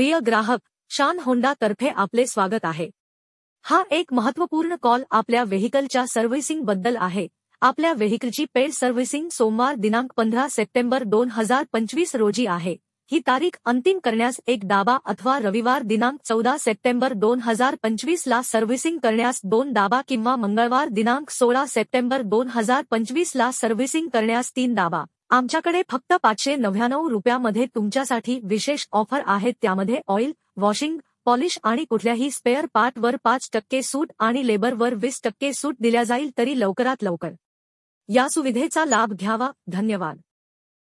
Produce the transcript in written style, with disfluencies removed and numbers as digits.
प्रिय ग्राहक, शान होंडा तर्फे आपले स्वागत आहे। हा एक महत्त्वपूर्ण कॉल आपल्या व्हेइकलच्या सर्व्हिसिंग बद्दल आहे। आपल्या व्हेइकलची पेड सर्व्हिसिंग सोमवार दिनांक 15 सप्टेंबर 2025 रोजी आहे। ही तारीख अंतिम करण्यास एक दाबा अथवा रविवार दिनांक 14 सप्टेंबर 2025 ला सर्व्हिसिंग करण्यास 2 दाबा किंवा मंगळवार दिनांक 16 सप्टेंबर 2025 ला सर्व्हिसिंग करण्यास 3 दाबा। आमच्याकडे फक्त 599 रुपयामध्ये तुमच्यासाठी विशेष ऑफर आहेत, त्यामध्ये ऑइल, वॉशिंग, पॉलिश आणि कुठल्याही स्पेअर पार्टवर 5% सूट आणि लेबरवर 20% सूट दिल्या जाईल। तरी लवकरात लवकर या सुविधेचा लाभ घ्यावा। धन्यवाद।